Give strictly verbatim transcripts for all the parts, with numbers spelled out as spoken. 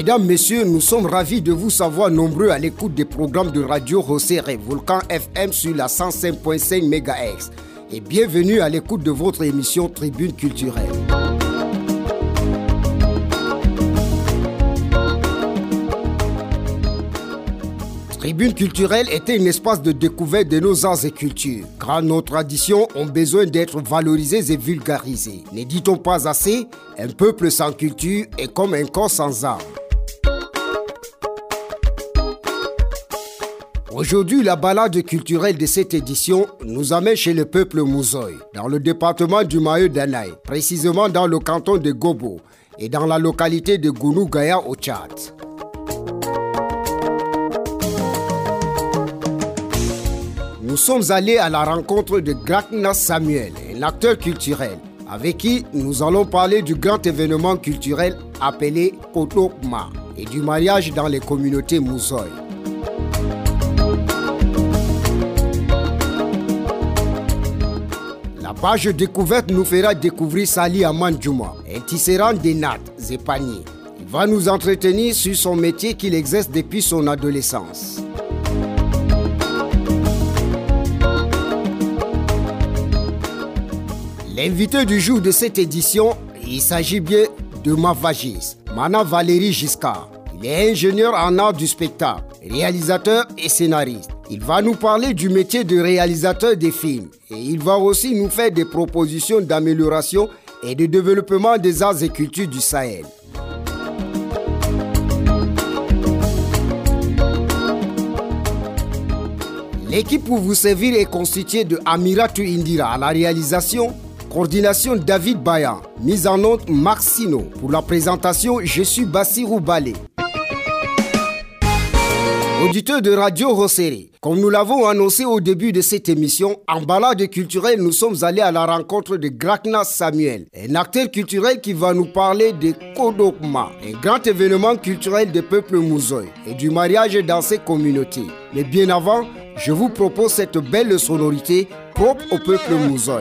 Mesdames, Messieurs, nous sommes ravis de vous savoir nombreux à l'écoute des programmes de Radio Rosséré, Volcan F M sur la cent cinq virgule cinq mégahertz. Et bienvenue à l'écoute de votre émission Tribune Culturelle. Tribune Culturelle était un espace de découverte de nos arts et cultures, car nos traditions ont besoin d'être valorisées et vulgarisées. Ne dit-on pas assez, un peuple sans culture est comme un corps sans âme. Aujourd'hui, la balade culturelle de cette édition nous amène chez le peuple Mouzoï, dans le département du Mayo-Danaï, précisément dans le canton de Gobo et dans la localité de Gounou-Gaya au Tchad. Nous sommes allés à la rencontre de Grakna Samuel, un acteur culturel, avec qui nous allons parler du grand événement culturel appelé Kodokma et du mariage dans les communautés Mouzoï. La page découverte nous fera découvrir Sali Amanjouma, un tisserand des nattes et paniers. Il va nous entretenir sur son métier qu'il exerce depuis son adolescence. L'invité du jour de cette édition, il s'agit bien de Mavagis, Mana Valérie Giscard. Il est ingénieur en art du spectacle, réalisateur et scénariste. Il va nous parler du métier de réalisateur des films et il va aussi nous faire des propositions d'amélioration et de développement des arts et cultures du Sahel. L'équipe pour vous servir est constituée de Amiratou Indira à la réalisation, coordination David Bayan, mise en onde Maxino. Pour la présentation, je suis Bassirou Balé. Auditeur de Radio Rosséré, comme nous l'avons annoncé au début de cette émission, en balade culturelle, nous sommes allés à la rencontre de Grakna Samuel, un acteur culturel qui va nous parler de Kodokma, un grand événement culturel des peuples Mouzoï et du mariage dans ces communautés. Mais bien avant, je vous propose cette belle sonorité propre au peuple Mouzoï.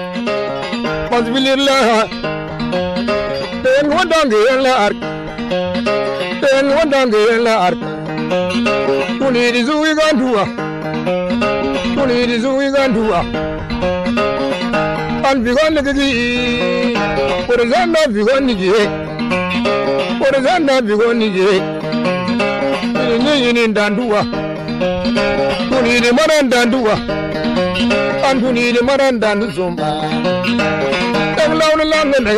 Uniri zuwi gandua, uniri zuwi gandua. An bigon nigi, orizanda bigon nigi, orizanda bigon nigi. Uniri yini dandua, uniri maran dandua, an uniri maran dandu zomba. Evlaun langana,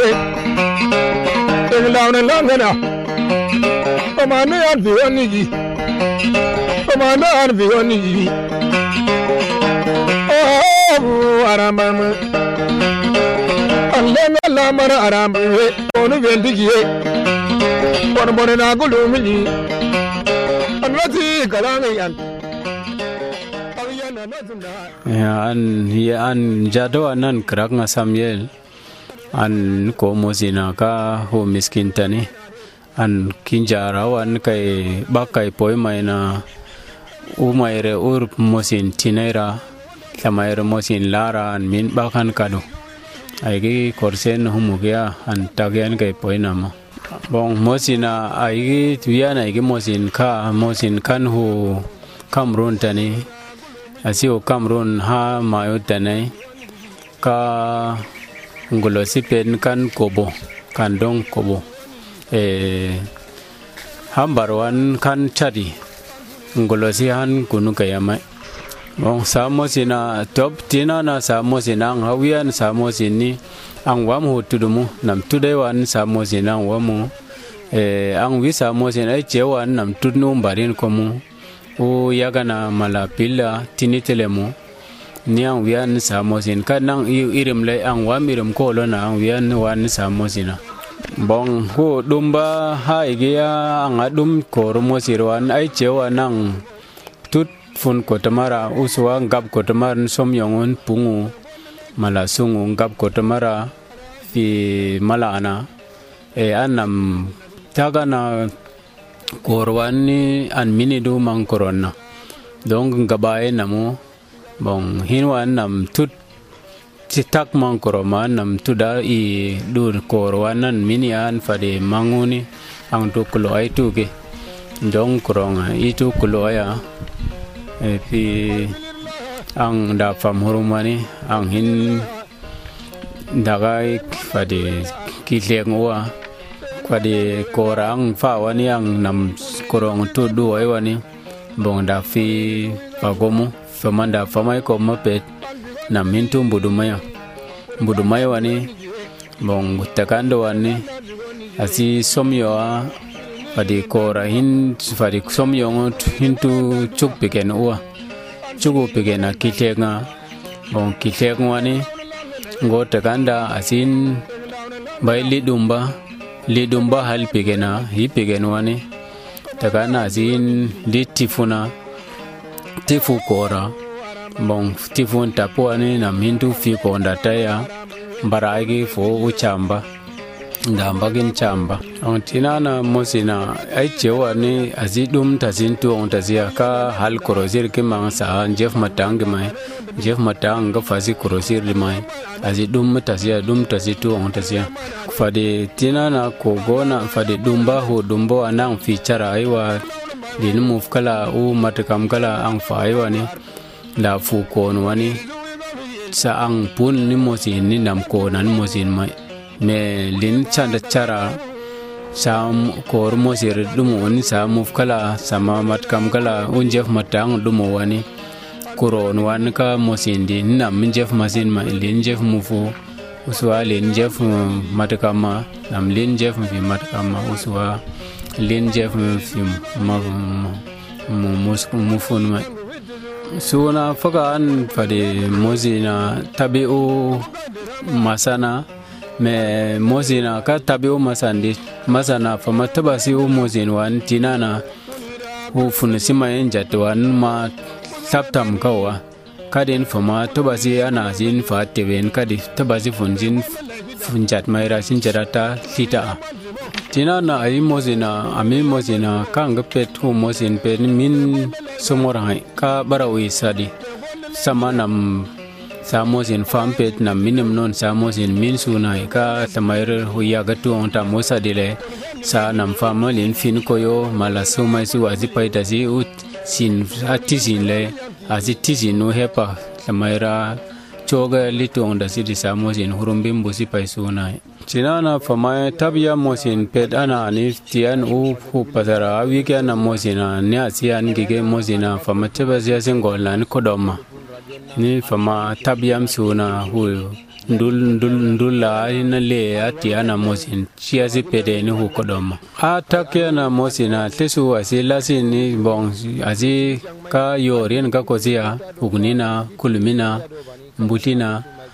evlaun langana. Amane an bigon nigi. Komanda an bigoni oh arambam Allah la mara arambe onu bendigiye bon bon na gulumini anwati galangan ya an ya an jado anan Grakna Samuel an ko mosina ka ho miskintani an kinjara wan kai bakai poi maina umaire ur mosin tinera samaire mosin lara an min bakan kado aigi korsen humugia an tagian kai poi nama bon mosina aigi tuiana aigi mosin ka mosin kan hu Cameroon tani asio Cameroon ha mayo tani ka ngulo sipen kan kobo kan dong kobo eh hambarwan kan chadi ngolosi han kunu kayama bon samosina top tina na samosina hawian samosini ang wam hotudumu nam tudai wan samosina wamu eh ang wi samosina chewan nam tudnu barin komu o yagana malapilla tinitelemu ni ang wian samosin kanang irimle ang wamirim kolona ang wian wan samosina bong ho dumba haigia angadum koromo sirwan ai chewa nang tut fun kotamara uswa ngab kotamar somyongon pungu mala sungu ngab kotamara fi malana e anam tagana korwani an minidu mang korona dong ngabae namo bong hinwan nam tut citak mangkoroman nam tuda i dur korwanan minian fade manguni ang tu kulo ai tu ke dong kurong itu kulo ya e pi ang da fam hurumani ang hin dagai fadi kileng wa fadi korang fa wani ang nam kurong tu du ai wani bong da fi pagomu famanda famai ko mapet nam hintu budumaya budumaya wani bong takando wani asi somyo fadi kora hin fadi somyo hintu chuk piken uwa chugu piken kilenga bong kilenga wani ngo takanda asin bai lidumba lidumba hal pigena hi pigen wani takana asin litifuna tifu kora bong tifun tapuani na mintu fi konda taya baragi fo uchamba ndambagin chamba antinana mosina ai chewani azidum tazintu ontazia ka hal korozir ke mangsa Jeff Matang mai Jeff Matang ga fazi korozir mai azidum tazia dum tazitu ontazia fade tinana ko gona fade dumba ho dumbo anang fichara aiwa din mufkala u matakam kala ang faiwa ni la fu kon wani sa ang pun ni mosin ni nam ko nan mosin mai me lin chanda chara sam kor mosir dumo ni sa mufkala sama matkam kala un Jeff Matang dumo wani kuron wan ka mosin din nam Jeff masin ma lin Jeff mufu uswa lin Jeff matkama nam lin Jeff fi matkama uswa lin Jeff fi ma mus mufun ma suna faga an fadi mozina tabi'u masana me mozina ka tabi'u masandi masana fama tabasi u mozin wan tinana u funisima enjatwan ma taptam kawa kadin fama tabasi ana zin fa teven kadi tabasi funjin funjat maira sinjarata lita tinana ai mozina ami mozina kanga pet hu mozin pe min somorai ka barawi sadi samanam samozin fampet na minim non samozin min sunai ka tamaire huya gatu onta mosa dile sa nam famalin fin koyo mala sumai su azipai dazi ut sin atizin le azitizin no hepa tamaira choga litu onda sidi samozin hurumbim busi pai sunai Cinana famai tabia mosin pet ana ni tian u hu pasara weekend na mosina ni asian gige mosina fama tabia singola ni kodoma ni fama tabia msuna hu ndul ndul ndula ina le atiana mosin chiazi pede ni hu kodoma atakia na mosina tesu asila sini bong azi ka yorin ka kozia ugunina kulumina mbutina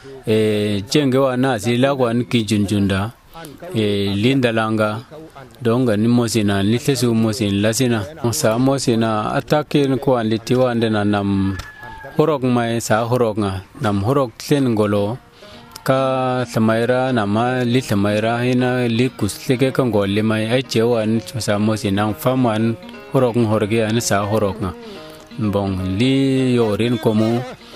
e jenge wana zila kwan kijunjunda e lindalanga donga ni mosina ni tesu mosin lasina sa mosina atake ko anlitiwa ndena nam horok mai sa horoknga nam horok tlen ngolo ka samaira nama li samaira hina li kusleke kan golle mai ai chewan sa mosina faman horok horge an sa horoknga bong li yorin komu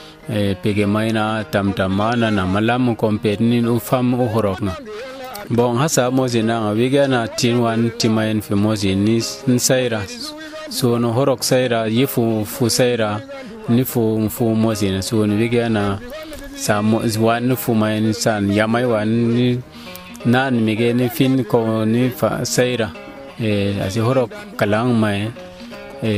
e pege maina tamtamana na malam kompetni u fam u horokna bon hasa mozina wiga na tinwan timayen fi mozini saira so no horok saira yifu fu saira ni fu fu mozina so no wiga na samo zwan fu mayen san yamai wan ni nan mige ni fin ko ni fa saira e asi horok kalang mai e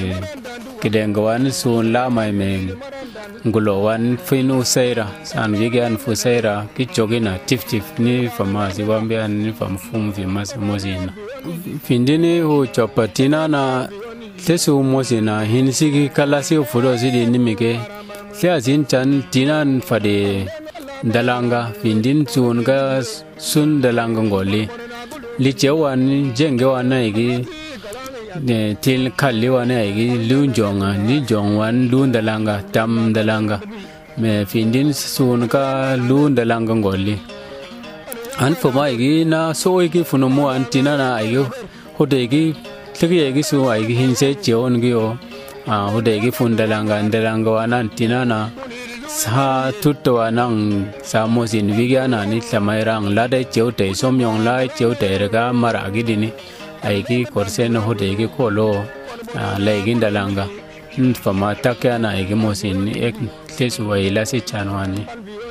kidengwan so la mai me ngulo wan finu saira san wigan fu saira ki chogina tif tif ni fama ziwambia ni fam fum vi mas mozina findini hu chopatina na tesu mozina hinsigi kalasi fudo zidi nimike sia zin chan tinan fade dalanga findin sunga sun dalanga ngoli li chewan jenge wana igi ne til kalliwa ne igi lunjonga ni jongwan lundalanga tam dalanga me findin sun ka lundalanga ngoli an foma igi na so igi funumo antina na ayo hodegi tigi igi su igi hinse cheon gyo a hodegi fundalanga ndalanga wana antina na sa tutto anang sa mosin vigana ni tamairang lade cheute somyong lai cheute rega maragi dini aiki korsena hode ki kolo laigi dalanga fama takana aiki mosin ek tesu waila se chanwani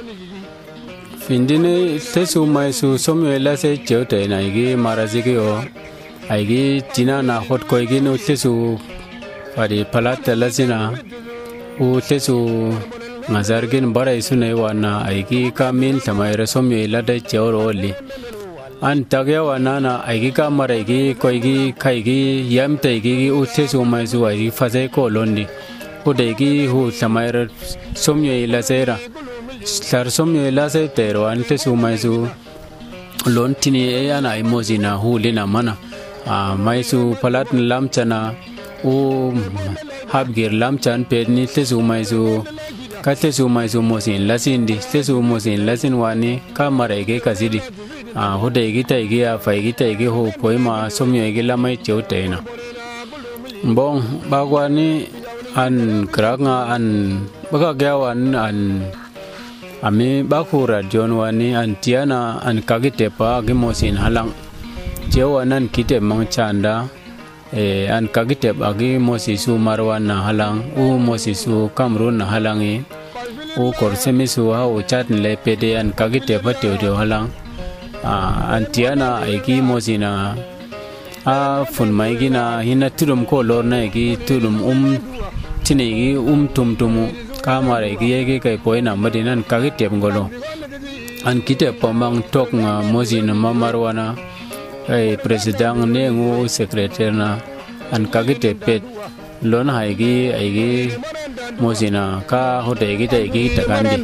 findine tesu mai su somela se chote na aiki maraziki o aiki tina na hot ko aiki no tesu pari palata lasina u tesu ngazargin bara isune wana aiki kamin tamaira somela da choroli an tagya wanana aigi kamara aigi koigi kaigi yamta aigi utesu maizu aigi fazai ko londi udegi hu tamaira somyo ilasera sar somyo ilase tero an tesu maizu lontini e ana imozina hu lina mana a maizu palat lamchana u habgir lamchan pedni tesu maizu ka tesu maizu mosin lasindi tesu mosin lasin wani kamara aigi kazidi a hoda igita igi a fa igita igi ho poema somyo igi lamai chotena bon bagwani an kranga an baga gawan an ami bakura jon wani an tiana an kagite pa gimosin halang jewanan kite mangchanda e an kagite bagi mosisu marwana halang u mosisu kamrun halangi u korsemisu ha u chatnle pede an kagite pa teo halang Uh, antiana aiki mosina a fun maigina hina tulum ko lorna aiki tulum um tinegi um tumtumu kamara aiki yege kai poina madinan kagite ngolo an kite pomang tok nga mosina mamarwana ai president ne ngu secretary na an kagite pet lon haigi aigi mosina ka hote aiki aiki takandi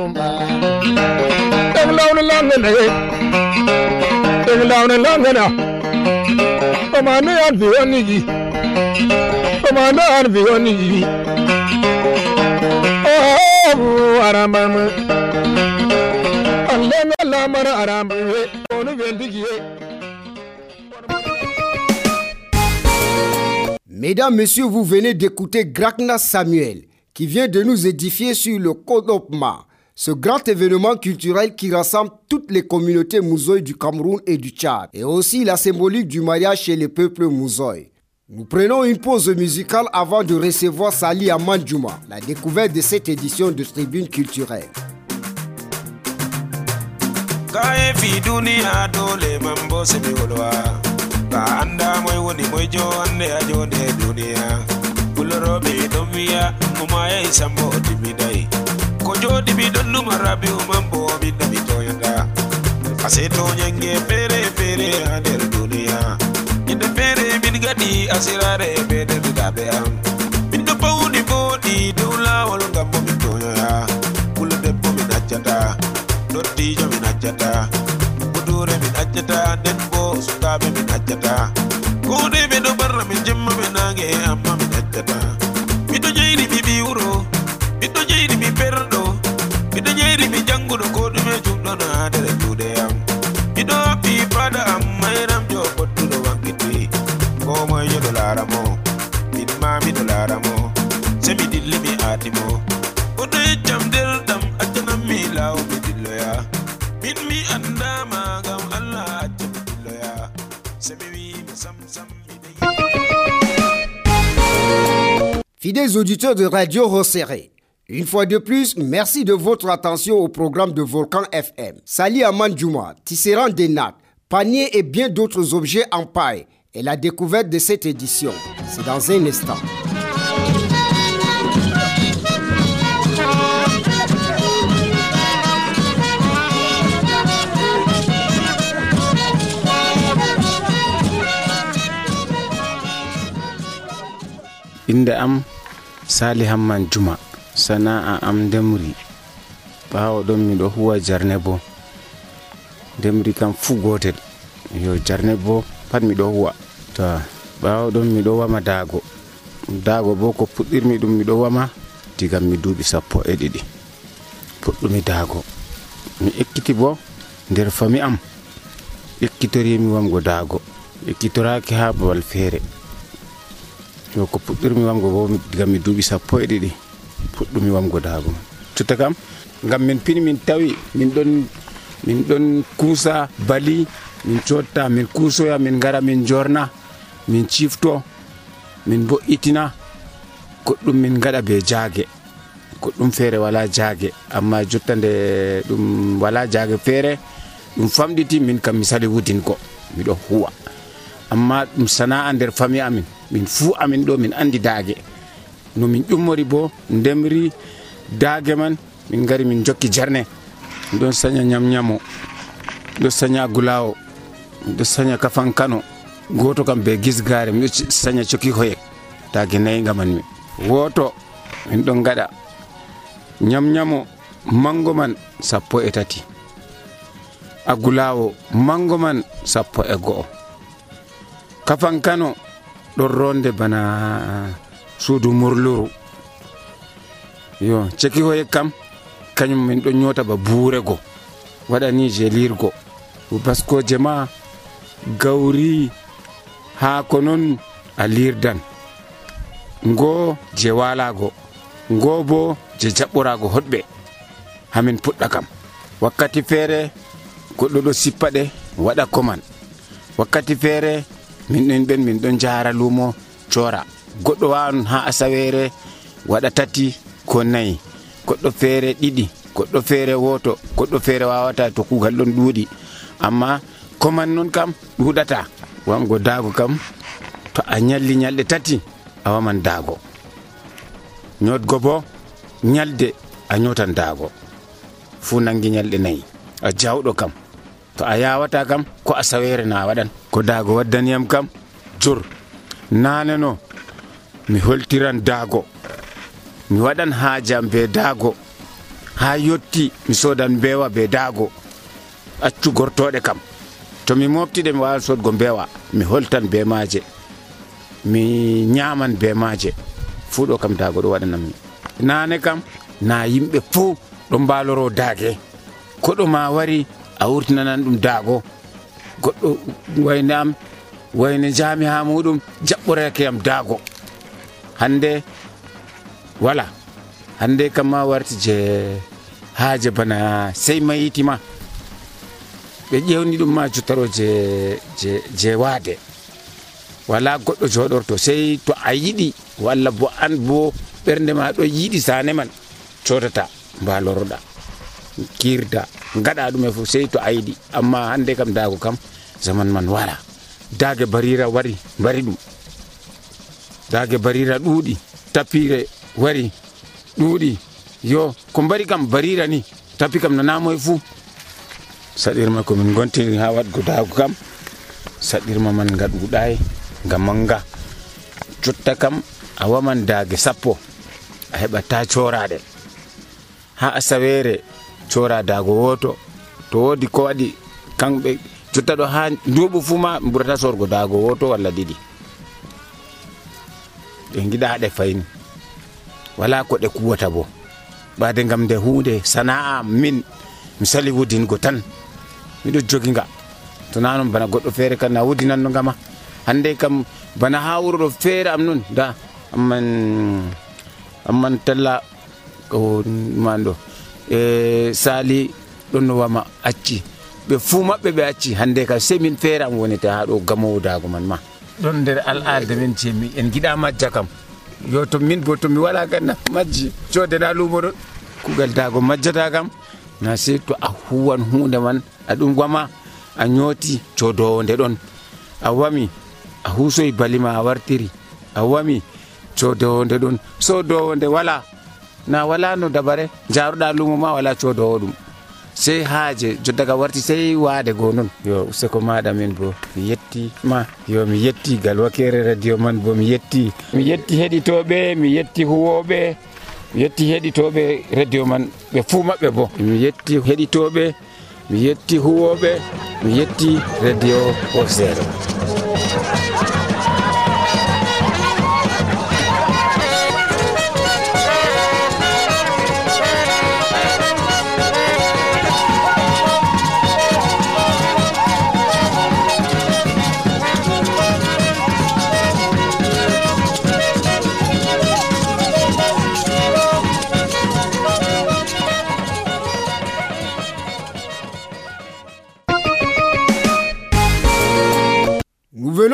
Down and London. Commander and Vioni. Commander and Vioni. Oh, Aramama. And then Lamara Aram. Mesdames, Messieurs, vous venez d'écouter Grakna Samuel qui vient de nous édifier sur le Kodopma. Ce grand événement culturel qui rassemble toutes les communautés Mouzoï du Cameroun et du Tchad, et aussi la symbolique du mariage chez les peuples Mouzoï. Nous prenons une pause musicale avant de recevoir Sali Amanjouma, la découverte de cette édition de Tribune culturelle. Kojo dibi donu marabi umambo bida bitoyanda aseto nyenge pere pere ader dunia inde pere bingadi asirare bede bidabea bindo pawdi bodi dula wolga mo bitoya kula de bo minajata dotti jo minajata budure minajata denbo sukabe minajata kode bedo barra min jemma menage amma minajata bido jeiri bibi uro bido jeiri mi perdo bido jeiri mi jangudo ko dume jumdo na dere jude am bido pi pada am mayram jo pottudo wangiti ko moy jo dolara mo min ma mi dolara mo se mi dilli mi atimo odo jam del dam atana mi law mi dilloya min mi andama gam Allah atami dilloya se mi wi sam sam mi Fidèles auditeurs de Radio Rosséré, une fois de plus, merci de votre attention au programme de Volcan F M. Sali Amanjouma, tisserand des nattes, paniers et bien d'autres objets en paille est la découverte de cette édition. C'est dans un instant. Inde am Sali Amanjouma sana'a am demri bawo don mi do huwa jarne bo demri kam fu gotel yo jarne bo pat mi do huwa to bawo don mi do wama dago dago bo ko puddirmi dum mi do wama digam mi dubi sappo e didi puddumi dago mi ekkiti bo der fami am ekkitori mi wamgo dago ekkitoraki ha babal fere yo ko puddirmi wamgo bo digam mi dubi sappo e didi puddumi wamgo dago tutta kam ngam min pini min tawi min don min don kusa bali min cotta min kusoya min gara min jorna min cifto min bo'itina goɗɗum min gaɗa be jaage goɗɗum feere wala jaage amma jotta nde ɗum wala jaage feere ɗum famɗiti min kam mi sali wudingo miɗo huwa amma ɗum sana'a nder fami amin min fuu amin ɗo min andi daage no min ƴummori bo ndemri daage man min gari min jokki jarne ɗon saña ñamñamo ɗo saña gulawo ɗo saña kafankano goto kam be gisgare miɗo saña coki hoyek daage nayi gamanmi woto min ɗon gaɗa ñamñamo mango man sappo e tati agulawo mango man sappo e go'o kafankano ɗon ronde bana suudu murluru yo ceki hoyek kam kañum min ɗon ñota ba buurego waɗani je lirgo baskoje ma gawri ha ko non a lirdan ngo je walago ngo bo je jaɓɓorago hoɗɓe hamin puɗɗa kam wakkati feere goɗɗo ɗo sippaɗe waɗa koman wakkati feere min ɗon ɓen min ɗon jara lumo cora goɗɗo wawan ha asawere waɗa tati ko nayi goɗɗo feere ɗiɗi goɗɗo feere woto goɗɗo feere wawata to kugal ɗon ɗuuɗi amma koman non kam ɗuɗata wango daago kam to a ñalli ñalɗe tati a waman daago ñotgo bo ñalde a ñotan daago fu nangi ñalɗe nayi a jawɗo kam to a yawata kam ko a sawere na waɗan ko daago waddaniyam kam jur nane no mi holtiran daago mi waɗan haajam be daago ha yotti mi sodan bewa be daago accu gortoɗe kam to mi moftiɗe mi wawan sodgo bewa mi holtan be maaje mi ñaman be maaje fuu ɗo kam daago ɗo waɗanammi nane kam na yimɓe fuu ɗo mbaloro daage koɗo ma wari a wurtinanan ɗum daago goɗɗo wayne am wayne jami ha muɗum jaɓɓoreke yam daago hande wala hande kam ma warti je haaje bana sey mayitima ɓe ƴewni ɗum ma jottaro je je je waade wala goɗɗo joɗorto sey to a yiɗi walla bo an bo ɓernde ma ɗo yiɗi sane man codata mbaloroɗa kirda gaɗa ɗum e fof sey to a yiɗi amma hande kam daago kam zaman man wala daage barira wari mbari ɗum daage barira ɗuuɗi tapire wari ɗuuɗi yo ko mbari kam barira ni tapi kam nanamo e fuu saɗirma komin gontiri ha waɗgo daago kam saɗirma man nga ɗuuɗayi nga manga jotta kam a waman daage sappo a heɓata coraɗe ha asawere cora daago woto to wodi ko waɗi kamɓe jotta ɗo ha nduɓu fuu ma ɓurata sorgo daago woto walla ɗiɗi ɓe giɗaɗe fayni wala ko ɗe kuwata bo ɓade gam nde hunde sana'a min mi sali wudingo tan miɗo joginga to nanon bana goɗɗo feere kan na wudinanno gama hande kam bana ha wuro ɗo feere am non da amman amman talla o man ɗo e sali ɗon no wama acci ɓe fuu maɓɓe ɓe acci hande kam sey min feere am wonete ha ɗo gamowo daago man ma ɗon nder al'ada men cemi en giɗa majja kam yo to min bo to mi wala ganna majji codeɗa lumo ɗon kugal daago majjata kam na sey to a huwan hunde man aɗum wama a ñooti codowo nde ɗon a wami a huusoyi balima a wartiri a wami codowo nde ɗon sodowo nde wala na wala no dabare jaruɗa lumo ma wala codowo ɗum sey haaje joddaga warti sey waade go non yo useko maɗa min bo mi yetti ma yo mi yetti gal wakere radio man bo mi yetti mi yetti heɗitoɓe mi yetti huwoɓe mi yetti heɗitoɓe radio man ɓe fuu maɓɓe bo mi yetti heɗitoɓe mi yetti huwoɓe mi yetti radio Hosere.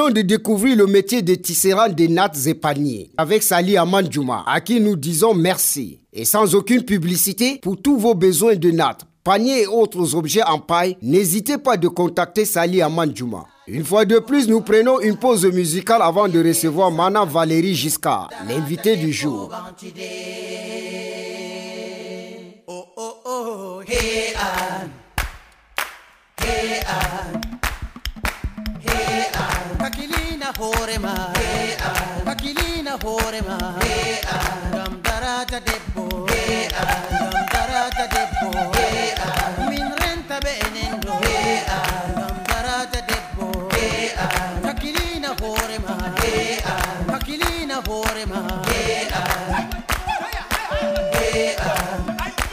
venons de découvrir le métier de tisserand des nattes et paniers avec Sali Aman Djouma, à qui nous disons merci. Et sans aucune publicité, pour tous vos besoins de nattes, paniers et autres objets en paille, n'hésitez pas de contacter Sali Aman Djouma. Une fois de plus, nous prenons une pause musicale avant de recevoir Mana Valérie Giscard, l'invité du jour. Oh, oh, oh, hey, Anne. Hey, Anne. Hey, Anne. Kakilina horema. Hey, Anne. Kakilina horema. Hey, Anne. Gamdarata debbo. Hey, Anne. Gamdarata debbo. Hey, Anne. Min renta benendo. Hey, Anne. Gamdarata debbo. Hey, Anne. Kakilina horema. Hey, Anne. Kakilina horema. Hey, Anne. Hey, Anne.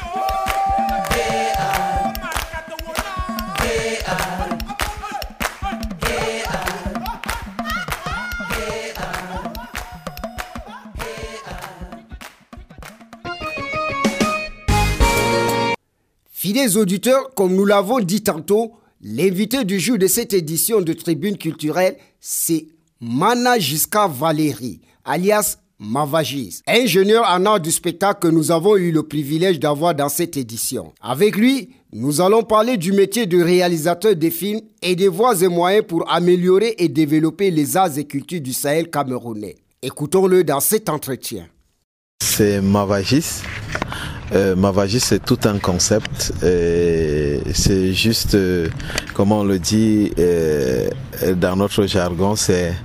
Fidèles auditeurs, comme nous l'avons dit tantôt, l'invité du jour de cette édition de Tribune Culturelle, c'est Mana Giscard Valérie, alias Mavagis, ingénieur en art du spectacle que nous avons eu le privilège d'avoir dans cette édition. Avec lui, nous allons parler du métier de réalisateur de films et des voies et moyens pour améliorer et développer les arts et cultures du Sahel camerounais. Écoutons-le dans cet entretien. C'est Mavagis. Euh, Mavagis, c'est tout un concept. Euh, c'est juste, euh, comment on le dit euh, dans notre jargon, c'est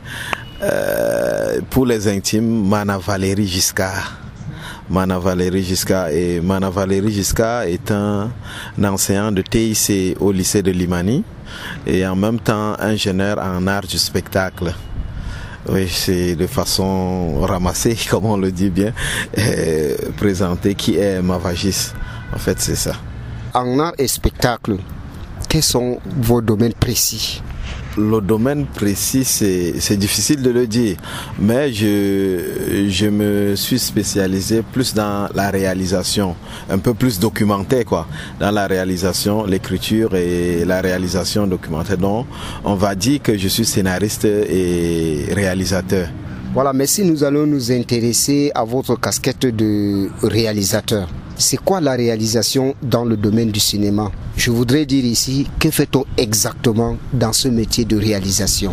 euh, pour les intimes, Mana Valérie Giscard. Mana Valérie Giscard. Et Mana Valérie Giscard est un, un enseignant de T I C au lycée de Limani et en même temps ingénieur en art du spectacle. Oui, c'est de façon ramassée, comme on le dit bien, euh, présenter qui est Mavagis. En fait, c'est ça. En art et spectacle, quels sont vos domaines précis? Le domaine précis, c'est, c'est difficile de le dire, mais je, je me suis spécialisé plus dans la réalisation, un peu plus documentaire, quoi, dans la réalisation, l'écriture et la réalisation documentaire. Donc, on va dire que je suis scénariste et réalisateur. Voilà, mais si nous allons nous intéresser à votre casquette de réalisateur, c'est quoi la réalisation dans le domaine du cinéma? Je voudrais dire ici, que fait-on exactement dans ce métier de réalisation?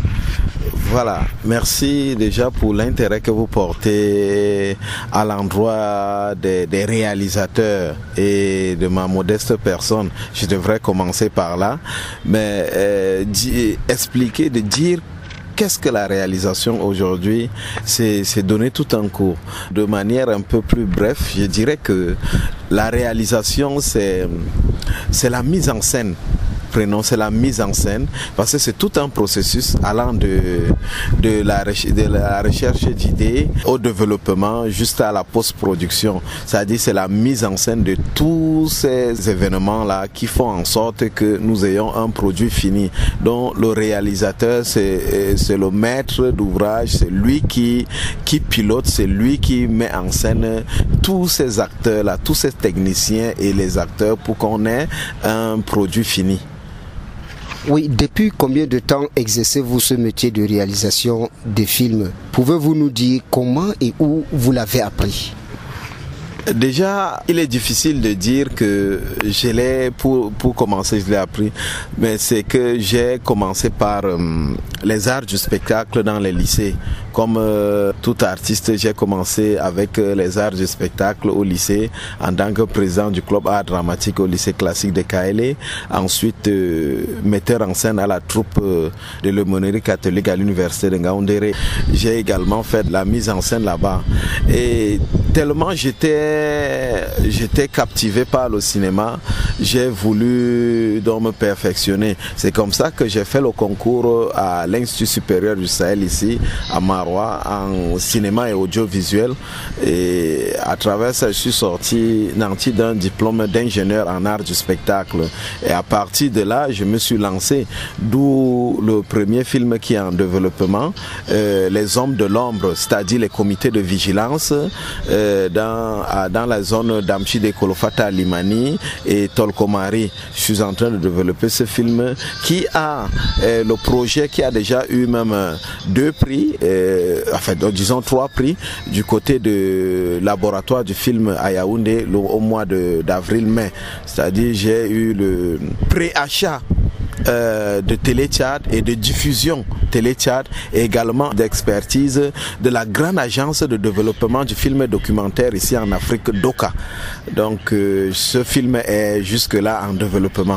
Voilà, merci déjà pour l'intérêt que vous portez à l'endroit des, des réalisateurs et de ma modeste personne. Je devrais commencer par là, mais euh, di- expliquer, de dire qu'est-ce que la réalisation aujourd'hui, c'est, c'est donner tout un cours. De manière un peu plus bref, je dirais que la réalisation, c'est, c'est la mise en scène. Prenons, c'est la mise en scène, parce que c'est tout un processus allant de, de, la, de la recherche d'idées au développement jusqu'à la post-production. C'est-à-dire c'est la mise en scène de tous ces événements-là qui font en sorte que nous ayons un produit fini. Donc le réalisateur, c'est, c'est le maître d'ouvrage, c'est lui qui, qui pilote, c'est lui qui met en scène tous ces acteurs-là, tous ces techniciens et les acteurs pour qu'on ait un produit fini. Oui, depuis combien de temps exercez-vous ce métier de réalisation de films? Pouvez-vous nous dire comment et où vous l'avez appris? Déjà, il est difficile de dire que je l'ai, pour, pour commencer, je l'ai appris, mais c'est que j'ai commencé par euh, les arts du spectacle dans les lycées. Comme euh, tout artiste, j'ai commencé avec euh, les arts du spectacle au lycée en tant que président du club art dramatique au lycée classique de Kaélé. Ensuite, euh, metteur en scène à la troupe euh, de l'aumônerie catholique à l'université de Ngaoundéré. J'ai également fait de la mise en scène là-bas. Et tellement j'étais j'étais captivé par le cinéma, j'ai voulu donc me perfectionner. C'est comme ça que j'ai fait le concours à l'Institut supérieur du Sahel ici à Marois en cinéma et audiovisuel, et à travers ça je suis sorti nanti d'un diplôme d'ingénieur en art du spectacle, et à partir de là je me suis lancé, d'où le premier film qui est en développement, euh, Les Hommes de l'ombre, c'est-à-dire les comités de vigilance euh, dans à à, dans la zone d'Amchi de Kolofata Limani et Tolkomari. Je suis en train de développer ce film qui a euh, le projet qui a déjà eu même deux prix, euh, enfin disons trois prix du côté de laboratoire du film à Yaoundé au mois d'avril-mai. C'est-à-dire j'ai eu le pré-achat Euh, de Télé-Tchad et de diffusion Télé-Tchad et également d'expertise de la grande agence de développement du film documentaire ici en Afrique, Doka. Donc euh, ce film est jusque-là en développement.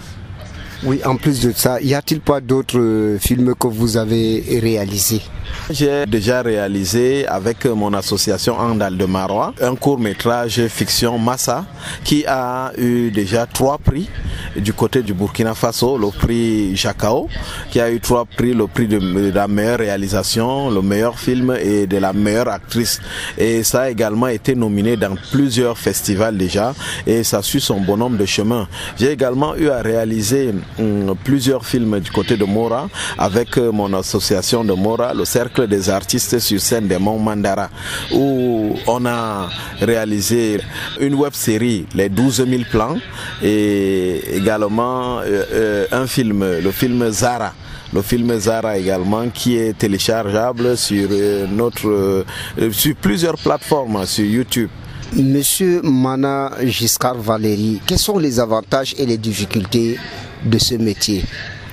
Oui, en plus de ça, y a-t-il pas d'autres films que vous avez réalisés? J'ai déjà réalisé avec mon association Andal de Marois un court-métrage fiction Massa qui a eu déjà trois prix du côté du Burkina Faso, le prix Jacao qui a eu trois prix, le prix de la meilleure réalisation, le meilleur film et de la meilleure actrice. Et ça a également été nominé dans plusieurs festivals déjà et ça suit son bonhomme de chemin. J'ai également eu à réaliser hum, plusieurs films du côté de Mora avec mon association de Mora, le Cercle des artistes sur scène des Monts Mandara, où on a réalisé une web série, les douze mille plans, et également euh, euh, un film, le film Zara. Le film Zara également qui est téléchargeable sur euh, notre euh, sur plusieurs plateformes, sur YouTube. Monsieur Mana Giscard Valéry, quels sont les avantages et les difficultés de ce métier?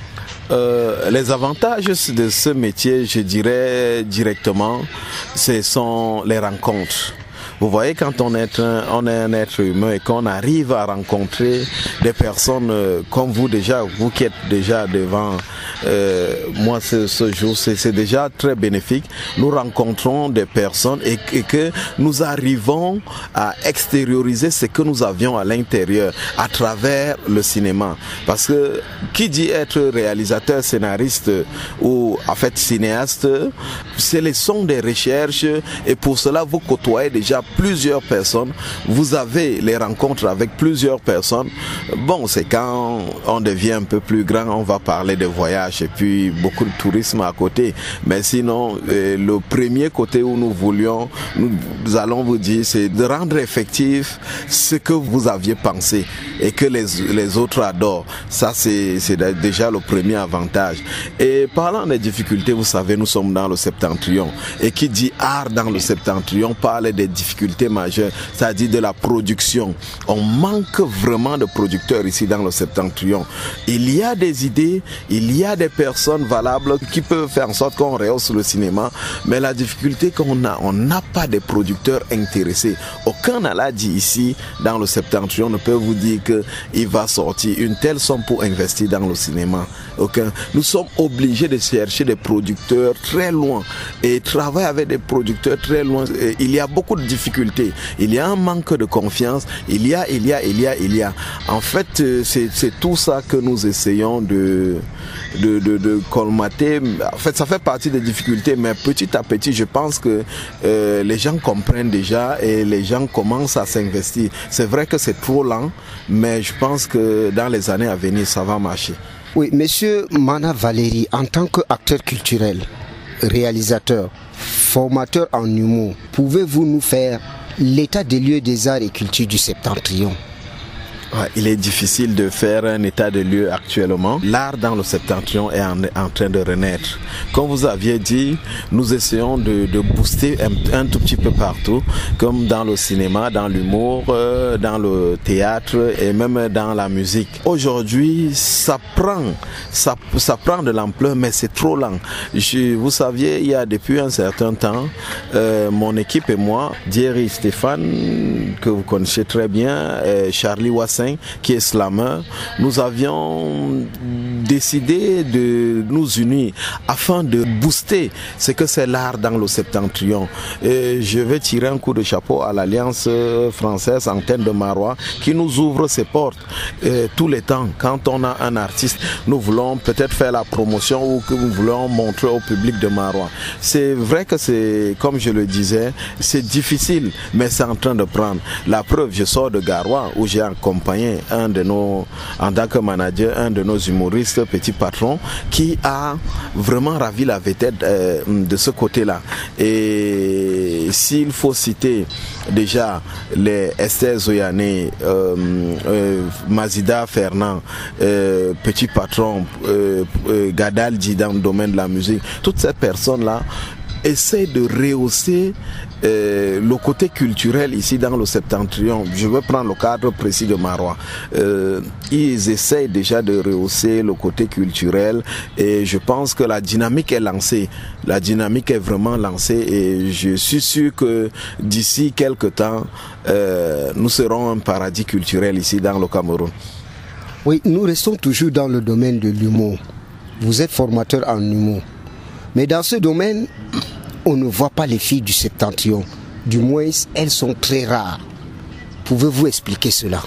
Euh, les avantages de ce métier, je dirais directement, ce sont les rencontres. Vous voyez, quand on est un, on est un être humain et qu'on arrive à rencontrer des personnes euh, comme vous déjà, vous qui êtes déjà devant euh, moi ce, ce jour, c'est déjà très bénéfique. Nous rencontrons des personnes et, et que nous arrivons à extérioriser ce que nous avions à l'intérieur à travers le cinéma. Parce que qui dit être réalisateur, scénariste ou en fait cinéaste, c'est le son des recherches et pour cela vous côtoyez déjà plusieurs personnes, vous avez les rencontres avec plusieurs personnes. Bon, c'est quand on devient un peu plus grand, on va parler de voyage et puis beaucoup de tourisme à côté. Mais sinon, euh, le premier côté où nous voulions, nous, nous allons vous dire, c'est de rendre effectif ce que vous aviez pensé et que les, les autres adorent. Ça, c'est déjà le premier avantage. Et parlant des difficultés, vous savez, nous sommes dans le Septentrion. Et qui dit art dans le Septentrion parle des difficultés majeures, c'est-à-dire de la production. On manque vraiment de producteurs ici dans le Septentrion. Il y a des idées, il y a des personnes valables qui peuvent faire en sorte qu'on rehausse le cinéma, mais la difficulté qu'on a, on n'a pas de producteurs intéressés. Aucun Aladi ici dans le Septentrion ne peut vous dire qu'il va sortir une telle somme pour investir dans le cinéma. Aucun. Nous sommes obligés de chercher des producteurs très loin et travailler avec des producteurs très loin. Et il y a beaucoup de difficultés. Il y a un manque de confiance. Il y a, il y a, il y a, il y a. En fait, c'est tout ça que nous essayons de, de, de, de colmater. En fait, ça fait partie des difficultés, mais petit à petit, je pense que euh, les gens comprennent déjà et les gens commencent à s'investir. C'est vrai que c'est trop lent, mais je pense que dans les années à venir, ça va marcher. Oui, monsieur Mana Valéry, en tant qu'acteur culturel, réalisateur, formateur en humour, pouvez-vous nous faire l'état des lieux des arts et cultures du Septentrion? Ouais, il est difficile de faire un état de lieu actuellement. L'art dans le Septentrion est en, en train de renaître. Comme vous aviez dit, nous essayons de, de booster un, un tout petit peu partout, comme dans le cinéma, dans l'humour, euh, dans le théâtre et même dans la musique. Aujourd'hui, ça prend, ça, ça prend de l'ampleur, mais c'est trop lent. Je, vous saviez, il y a depuis un certain temps, euh, mon équipe et moi, Thierry Stéphane, que vous connaissez très bien, euh, Charlie Wassin, qui est slameur, nous avions décidé de nous unir afin de booster ce que c'est l'art dans le Septentrion. Et je vais tirer un coup de chapeau à l'Alliance française Antenne de Marois qui nous ouvre ses portes et tous les temps. Quand on a un artiste, nous voulons peut-être faire la promotion ou que nous voulons montrer au public de Marois. C'est vrai que c'est, comme je le disais, c'est difficile, mais c'est en train de prendre. La preuve, je sors de Garoua où j'ai accompagné un de nos, en tant que manager, un de nos humoristes, Petit Patron, qui a vraiment ravi la vedette euh, de ce côté-là. Et s'il faut citer déjà les Esther Zoyané, euh, euh, Mazida Fernand, euh, Petit Patron, euh, euh, Gadalji dans le domaine de la musique, toutes ces personnes-là essaient de rehausser euh, le côté culturel ici dans le Septentrion. Je veux prendre le cadre précis de Marois. Euh, ils essayent déjà de rehausser le côté culturel et je pense que la dynamique est lancée. La dynamique est vraiment lancée et je suis sûr que d'ici quelques temps, euh, nous serons un paradis culturel ici dans le Cameroun. Oui, nous restons toujours dans le domaine de l'humour. Vous êtes formateur en humour. Mais dans ce domaine, on ne voit pas les filles du Septentrion. Du moins, elles sont très rares. Pouvez-vous expliquer cela?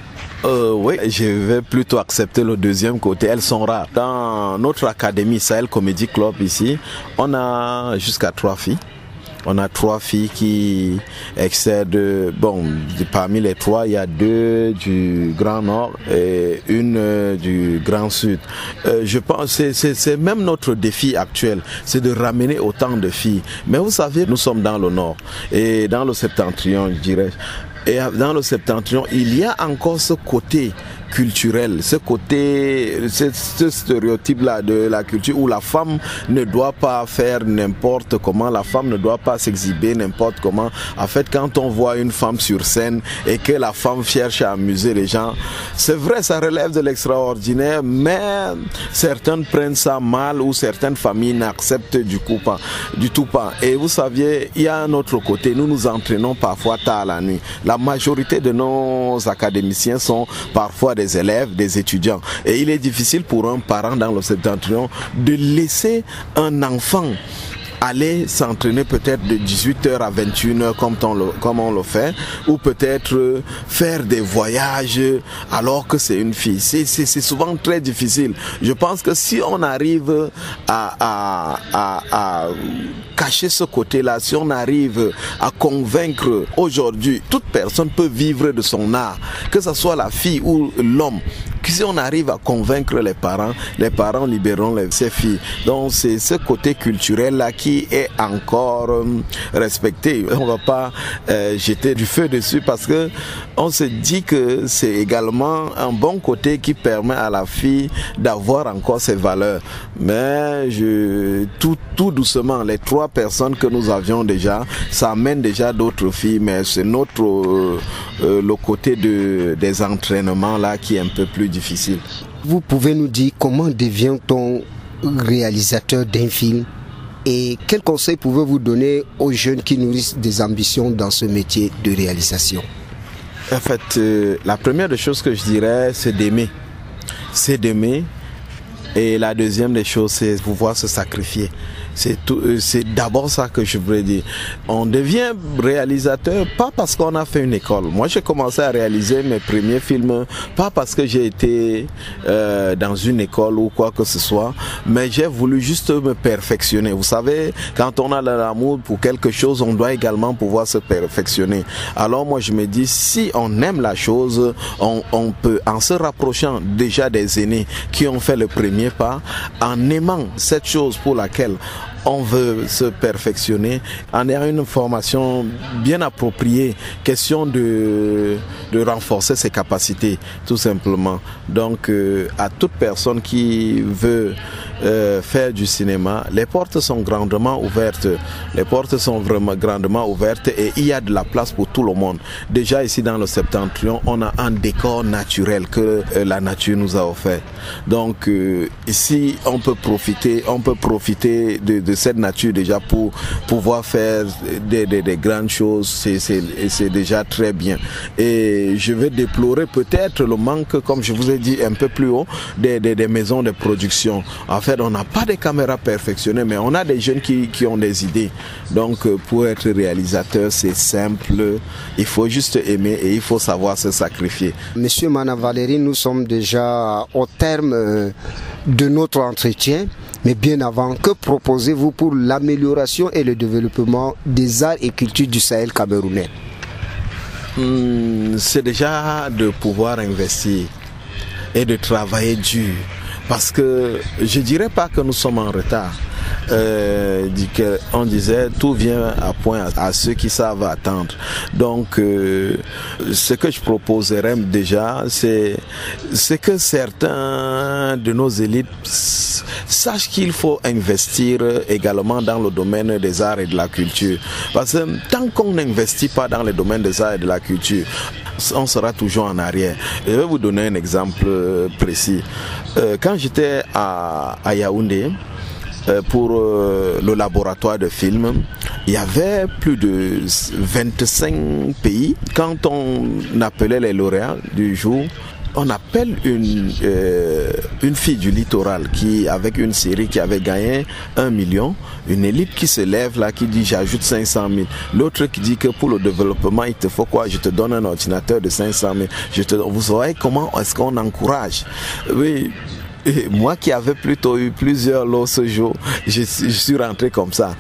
Euh, oui, je vais plutôt accepter le deuxième côté. Elles sont rares. Dans notre académie Sahel Comedy Club ici, on a jusqu'à trois filles. On a trois filles qui excèdent, bon, parmi les trois, il y a deux du Grand Nord et une du Grand Sud. Euh, je pense que c'est, c'est même notre défi actuel, c'est de ramener autant de filles. Mais vous savez, nous sommes dans le Nord et dans le Septentrion, je dirais. Et dans le Septentrion, il y a encore ce côté culturel, ce côté, ce, ce stéréotype-là de la culture où la femme ne doit pas faire n'importe comment, la femme ne doit pas s'exhiber n'importe comment. En fait, quand on voit une femme sur scène et que la femme cherche à amuser les gens, c'est vrai, ça relève de l'extraordinaire, mais certaines prennent ça mal ou certaines familles n'acceptent du coup pas, du tout pas. Et vous saviez, il y a un autre côté, nous nous entraînons parfois tard la nuit. La majorité de nos académiciens sont parfois des élèves, des étudiants. Et il est difficile pour un parent dans le Septentrion de laisser un enfant aller s'entraîner peut-être de dix-huit heures à vingt et une heures comme on le, comme on le fait, ou peut-être faire des voyages alors que c'est une fille. C'est, c'est, c'est souvent très difficile. Je pense que si on arrive à, à, à, à cacher ce côté-là, si on arrive à convaincre aujourd'hui, toute personne peut vivre de son art, que ce soit la fille ou l'homme. Si on arrive à convaincre les parents, les parents libéreront les, ces filles. Donc c'est ce côté culturel-là qui est encore euh, respecté. On ne va pas euh, jeter du feu dessus parce que on se dit que c'est également un bon côté qui permet à la fille d'avoir encore ses valeurs. Mais je, tout, tout doucement, les trois personnes que nous avions déjà, ça amène déjà d'autres filles, mais c'est notre euh, euh, le côté de, des entraînements là qui est un peu plus difficile. Difficile. Vous pouvez nous dire comment devient-on réalisateur d'un film et quels conseils pouvez-vous donner aux jeunes qui nourrissent des ambitions dans ce métier de réalisation? En fait, euh, la première des choses que je dirais, c'est d'aimer. C'est d'aimer. Et la deuxième des choses, c'est pouvoir se sacrifier. C'est, tout, c'est d'abord ça que je voudrais dire. On devient réalisateur pas parce qu'on a fait une école. Moi, j'ai commencé à réaliser mes premiers films pas parce que j'ai été euh, dans une école ou quoi que ce soit, mais j'ai voulu juste me perfectionner. Vous savez, quand on a de l'amour pour quelque chose, on doit également pouvoir se perfectionner. Alors moi, je me dis, si on aime la chose, on, on peut, en se rapprochant déjà des aînés qui ont fait le premier pas, en aimant cette chose pour laquelle on veut se perfectionner, en ayant une formation bien appropriée, question de, de renforcer ses capacités, tout simplement. Donc, euh, à toute personne qui veut euh, faire du cinéma, les portes sont grandement ouvertes. Les portes sont vraiment grandement ouvertes et il y a de la place pour tout le monde. Déjà, ici dans le Septentrion, on a un décor naturel que euh, la nature nous a offert. Donc, euh, ici, on peut profiter, on peut profiter de, de cette nature déjà pour pouvoir faire des, des, des grandes choses. C'est, c'est, c'est déjà très bien. Et je vais déplorer peut-être le manque, comme je vous ai dit un peu plus haut, des, des, des maisons de production. En fait, on n'a pas de caméras perfectionnées, mais on a des jeunes qui, qui ont des idées. Donc, pour être réalisateur, c'est simple. Il faut juste aimer et il faut savoir se sacrifier. Monsieur Mana Valéry, nous sommes déjà au terme de notre entretien. Mais bien avant, que proposez-vous pour l'amélioration et le développement des arts et cultures du Sahel camerounais? hum, c'est déjà de pouvoir investir et de travailler dur. Parce que je ne dirais pas que nous sommes en retard. Euh, on disait tout vient à point à ceux qui savent attendre. Donc euh, ce que je proposerais déjà, c'est, c'est que certains de nos élites sachent qu'il faut investir également dans le domaine des arts et de la culture. Parce que tant qu'on n'investit pas dans le domaine des arts et de la culture, on sera toujours en arrière. Je vais vous donner un exemple précis. Euh, quand j'étais à, à Yaoundé, pour euh, le laboratoire de films, il y avait plus de vingt-cinq pays. Quand on appelait les lauréats du jour, on appelle une, euh, une fille du littoral qui, avec une série qui avait gagné un million, une élite qui se lève là, qui dit j'ajoute cinq cent mille. L'autre qui dit que pour le développement, il te faut quoi? Je te donne un ordinateur de cinq cent mille. Je te... Vous savez comment est-ce qu'on encourage? Oui. Et moi qui avais plutôt eu plusieurs lots ce jour, je, je suis rentré comme ça.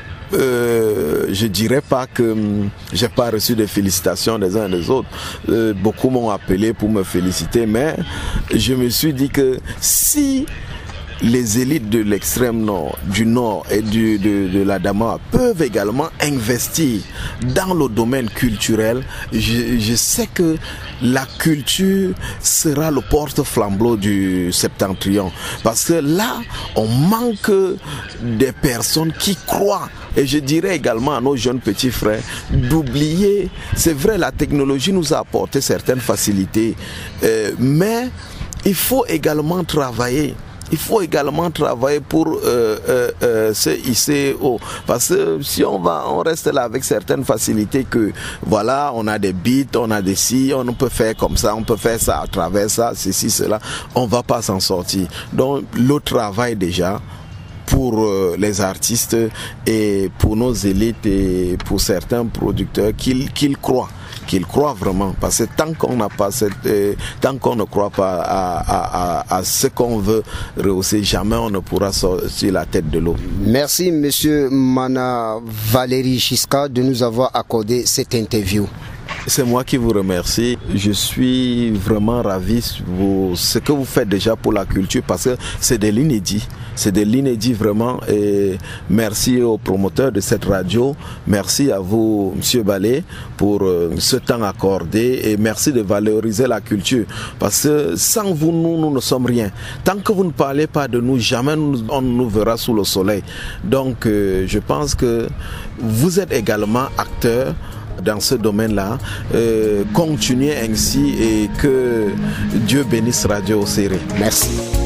Euh, je dirais pas que hum, j'ai pas reçu de félicitations des uns et des autres. Euh, beaucoup m'ont appelé pour me féliciter, mais je me suis dit que si les élites de l'extrême nord, du nord et du, de, de la Dama peuvent également investir dans le domaine culturel, je, je sais que la culture sera le porte-flambeau du septentrion. Parce que là, on manque des personnes qui croient. Et je dirais également à nos jeunes petits frères d'oublier, c'est vrai, la technologie nous a apporté certaines facilités, euh, mais il faut également travailler. Il faut également travailler pour euh, euh, euh, se hisser haut. Parce que si on va, on reste là avec certaines facilités que, voilà, on a des bits, on a des si, on peut faire comme ça, on peut faire ça à travers ça, ceci, cela, on va pas s'en sortir. Donc, le travail déjà, pour euh, les artistes et pour nos élites et pour certains producteurs, qu'ils, qu'ils croient. Qu'ils croient vraiment, parce que tant qu'on n'a pas cette, euh, tant qu'on ne croit pas à, à, à, à ce qu'on veut rehausser, jamais on ne pourra sortir la tête de l'eau. Merci Monsieur Mana Valérie Chiska de nous avoir accordé cette interview. C'est moi qui vous remercie. Je suis vraiment ravi de ce que vous faites déjà pour la culture, parce que c'est de l'inédit. C'est de l'inédit vraiment. Et merci aux promoteurs de cette radio. Merci à vous, Monsieur Balé, pour ce temps accordé. Et merci de valoriser la culture. Parce que sans vous, nous, nous ne sommes rien. Tant que vous ne parlez pas de nous, jamais on nous verra sous le soleil. Donc, je pense que vous êtes également acteurs dans ce domaine-là. Euh, continuez ainsi et que Dieu bénisse Radio Oséré. Merci.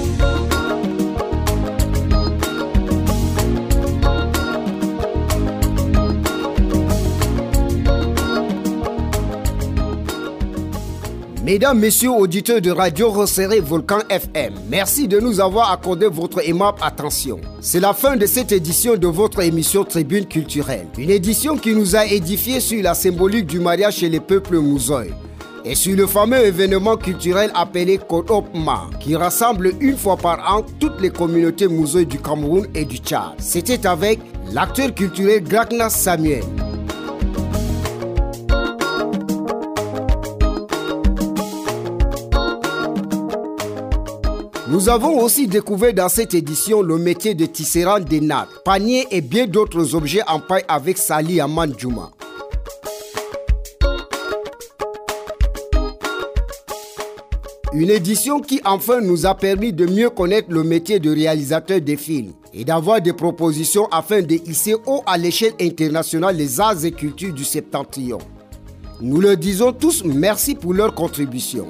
Mesdames, Messieurs, auditeurs de Radio Resserré Volcan F M, merci de nous avoir accordé votre aimable attention. C'est la fin de cette édition de votre émission Tribune Culturelle. Une édition qui nous a édifié sur la symbolique du mariage chez les peuples Mouzoï et sur le fameux événement culturel appelé Kodopma, qui rassemble une fois par an toutes les communautés Mouzoï du Cameroun et du Tchad. C'était avec l'acteur culturel Grakna Samuel. Nous avons aussi découvert dans cette édition le métier de tisserand des nattes, paniers et bien d'autres objets en paille avec Sali Aman Djouma. Une édition qui enfin nous a permis de mieux connaître le métier de réalisateur des films et d'avoir des propositions afin de hisser haut à l'échelle internationale les arts et cultures du septentrion. Nous leur disons tous merci pour leur contribution.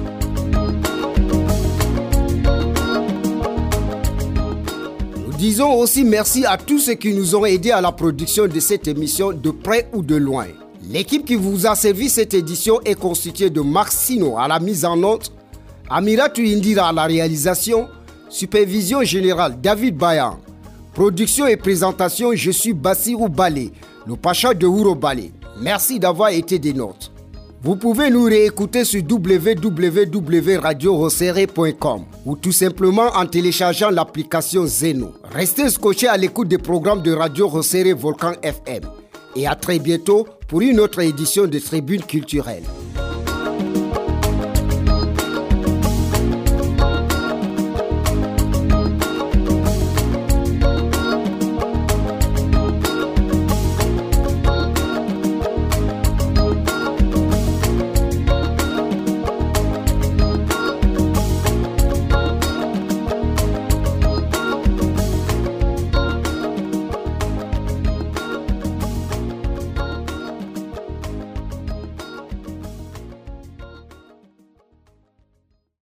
Disons aussi merci à tous ceux qui nous ont aidés à la production de cette émission de près ou de loin. L'équipe qui vous a servi cette édition est constituée de Max Sino à la mise en onde, Amiratou Indira à la réalisation, supervision générale David Bayan, production et présentation je suis Bassirou Balé, le Pacha de Ouro Balé. Merci d'avoir été des nôtres. Vous pouvez nous réécouter sur w w w point radio resserré point com ou tout simplement en téléchargeant l'application Zeno. Restez scotchés à l'écoute des programmes de Radio Resserré Volcan F M. Et à très bientôt pour une autre édition de Tribune culturelle.